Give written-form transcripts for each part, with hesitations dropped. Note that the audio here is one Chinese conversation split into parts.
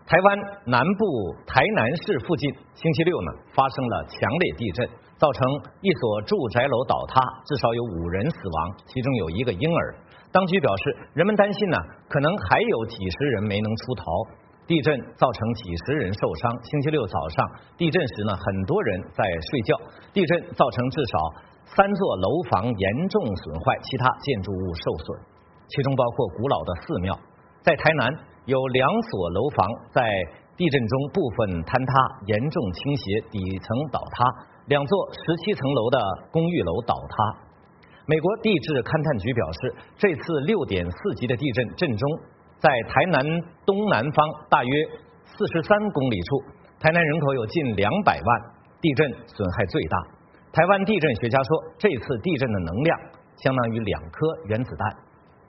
台湾南部台南市附近星期六呢发生了强烈地震，造成一所住宅楼倒塌，至少有5人死亡，其中有1个婴儿。当局表示，人们担心呢可能还有几十人没能出逃。地震造成几十人受伤。星期六早上地震时呢，很多人在睡觉。地震造成至少3座楼房严重损坏，其他建筑物受损，其中包括古老的寺庙。在台南有2所楼房在地震中部分坍塌，严重倾斜，底层倒塌，2座17层楼的公寓楼倒塌。美国地质勘探局表示，这次6.4级的地震震中在台南东南方大约43公里处，台南人口有近200万，地震损害最大。台湾地震学家说，这次地震的能量相当于2颗原子弹。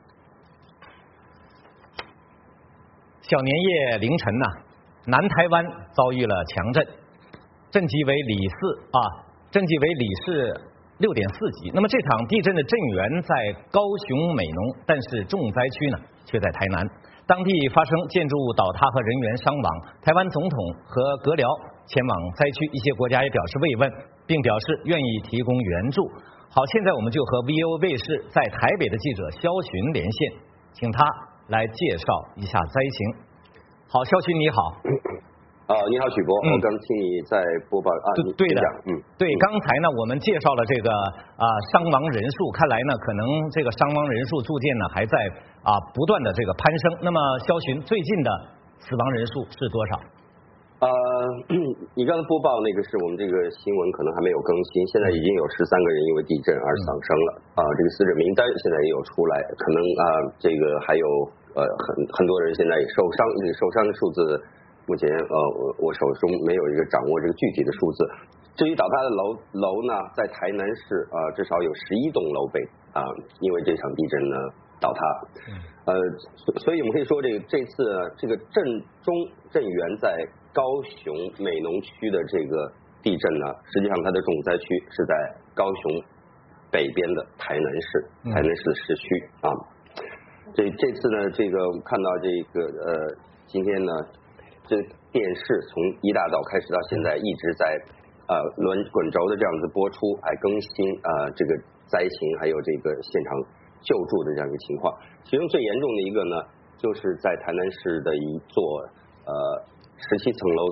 小年夜凌晨呢，南台湾遭遇了强震，震级为里氏6.4级。那么这场地震的震源在高雄美浓，但是重灾区呢却在台南，当地发生建筑物倒塌和人员伤亡。台湾总统和阁僚前往灾区，一些国家也表示慰问，并表示愿意提供援助。好，现在我们就和 VOA 卫视在台北的记者肖寻连线，请他来介绍一下灾情。好，肖寻你好。 你好，许博，我刚听你在播报对的，对，刚才呢我们介绍了这个伤亡人数，看来呢可能这个伤亡人数逐渐呢还在不断的这个攀升。那么肖寻，最近的死亡人数是多少？ 你刚才播报那个是我们这个新闻可能还没有更新，现在已经有13个人因为地震而丧生了这个死者名单现在也有出来，可能这个还有很多人现在也受伤，这个受伤的数字目前我手中没有一个掌握这个具体的数字。至于倒塌的楼呢，在台南市至少有11栋楼被因为这场地震呢倒塌。所以我们可以说这次这个震源在高雄美浓区的这个地震呢，实际上它的重灾区是在高雄北边的台南市市区这次呢，这个我们看到这个今天呢，这电视从一大早开始到现在一直在滚轴的这样子播出，还更新这个灾情还有这个现场救助的这样一个情况。其中最严重的一个呢，就是在台南市的一座17层楼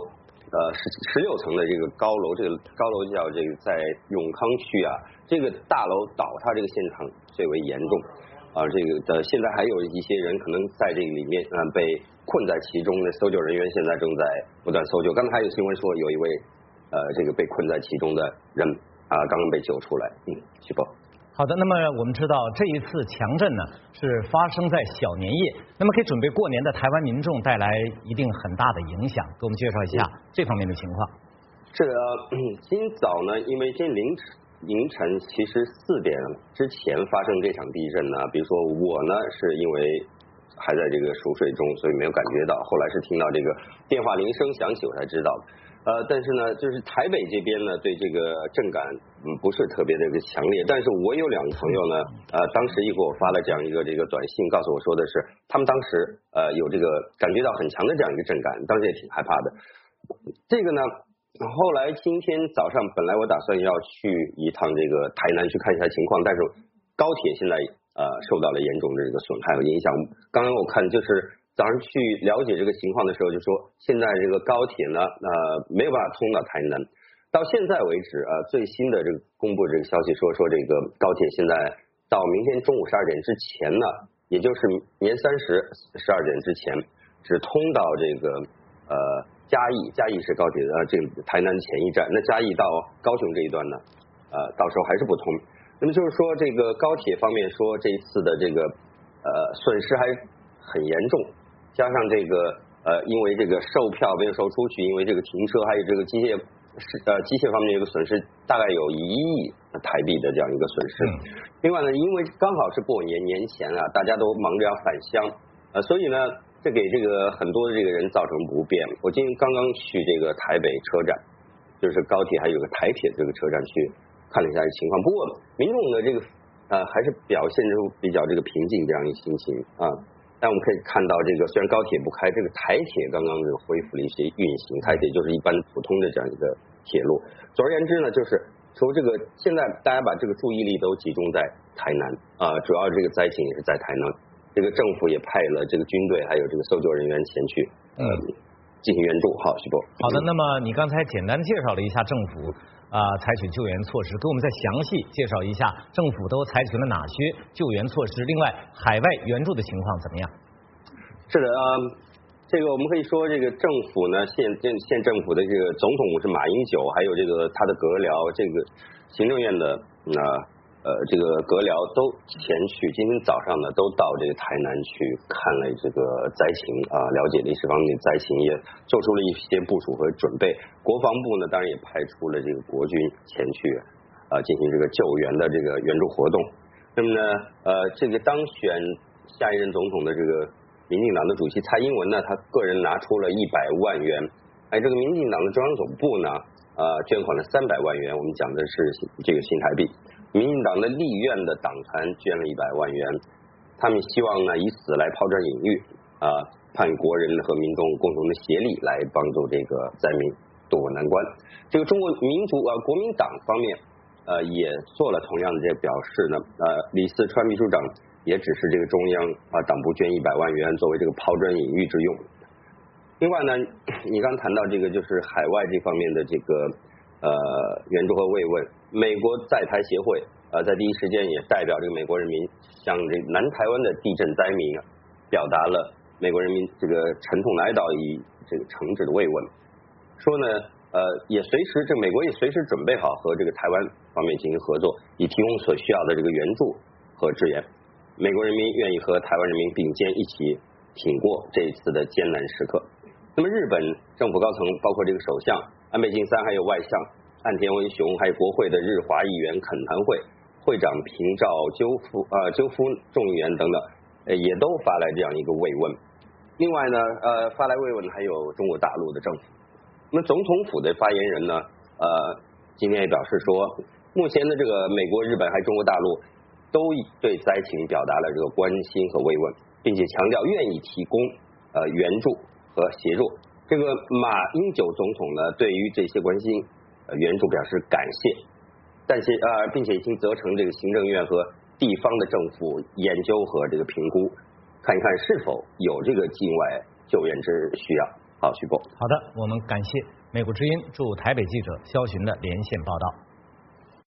16层的这个高楼，这个高楼叫这个在永康区这个大楼倒塌这个现场最为严重这个现在还有一些人可能在这个里面被困在其中的搜救人员现在正在不断搜救。刚才还有新闻说有一位这个被困在其中的人刚刚被救出来。徐博。 好的，那么我们知道这一次强震呢是发生在小年夜，那么给准备过年的台湾民众带来一定很大的影响，给我们介绍一下这方面的情况。 是的，今早呢，因为今天凌晨其实4点之前发生这场地震呢，比如说我呢是因为还在这个熟睡中，所以没有感觉到，后来是听到这个电话铃声响起我才知道。但是呢，就是台北这边呢，对这个震感不是特别的强烈。但是我有2个朋友呢，当时给我发了这样一个这个短信，告诉我说的是，他们当时有这个感觉到很强的这样一个震感，当时也挺害怕的。这个呢，后来今天早上本来我打算要去一趟这个台南去看一下情况，但是高铁现在受到了严重的这个损害和影响。刚刚我看就是早上去了解这个情况的时候，就说现在这个高铁呢没有办法通到台南。到现在为止最新的这个公布这个消息说这个高铁现在到明天中午12点之前呢，也就是年30 12点之前只通到这个嘉义是高铁的这个台南前一站，那嘉义到高雄这一段呢到时候还是不通。那么就是说这个高铁方面说这一次的这个损失还很严重，加上这个因为这个售票没有售出去，因为这个停车还有这个机械方面的一个损失，大概有1亿台币的这样一个损失。另外呢，因为刚好是过年前大家都忙着要返乡所以呢这给这个很多的这个人造成不便。我今天刚刚去这个台北车站，就是高铁还有个台铁这个车站去看了一下情况，不过民众的这个还是表现出比较这个平静这样一个心情但我们可以看到，这个虽然高铁不开，这个台铁刚刚这个恢复了一些运行，台铁就是一般普通的这样一个铁路。总而言之呢，就是从这个现在大家把这个注意力都集中在台南主要这个灾情也是在台南，这个政府也派了这个军队还有这个搜救人员前去进行援助。好，徐博。 好的，那么你刚才简单介绍了一下政府采取救援措施，给我们再详细介绍一下政府都采取了哪些救援措施？另外，海外援助的情况怎么样？ 是的这个我们可以说，这个政府呢，县政府的这个总统是马英九，还有这个他的阁僚，这个行政院的这个阁僚都前去，今天早上呢都到这个台南去看了这个灾情了解历史方面的灾情，也做出了一些部署和准备。国防部呢当然也派出了这个国军前去进行这个救援的这个援助活动。那么呢这个当选下一任总统的这个民进党的主席蔡英文呢，他个人拿出了100万元，这个民进党的中央总部呢捐款了300万元，我们讲的是这个新台币。民进党的立院的党团捐了100万元，他们希望呢以此来抛砖引玉盼国人和民众共同的协力来帮助这个灾民渡过难关。这个中国民族国民党方面也做了同样的这个表示呢，李四川秘书长也指示这个中央党部捐100万元作为这个抛砖引玉之用。另外呢，你刚谈到这个就是海外这方面的这个援助和慰问，美国在台协会在第一时间也代表这个美国人民向这个南台湾的地震灾民表达了美国人民这个沉痛哀悼以这个诚挚的慰问，说呢也随时这个美国也随时准备好和这个台湾方面进行合作，以提供所需要的这个援助和支援。美国人民愿意和台湾人民并肩一起挺过这一次的艰难时刻。那么日本政府高层包括这个首相安倍晋三，还有外相岸田文雄，还有国会的日华议员恳谈会会长平照鸠夫众议员等等也都发来这样一个慰问。另外呢发来慰问还有中国大陆的政府。那么总统府的发言人呢今天也表示说，目前的这个美国、日本还有中国大陆都对灾情表达了这个关心和慰问，并且强调愿意提供援助和协助。这个马英九总统呢对于这些关心援助表示感谢，并且已经责成这个行政院和地方的政府研究和这个评估，看一看是否有这个境外救援之需要。好，徐博。 好的，我们感谢美国之音驻台北记者肖寻的连线报道。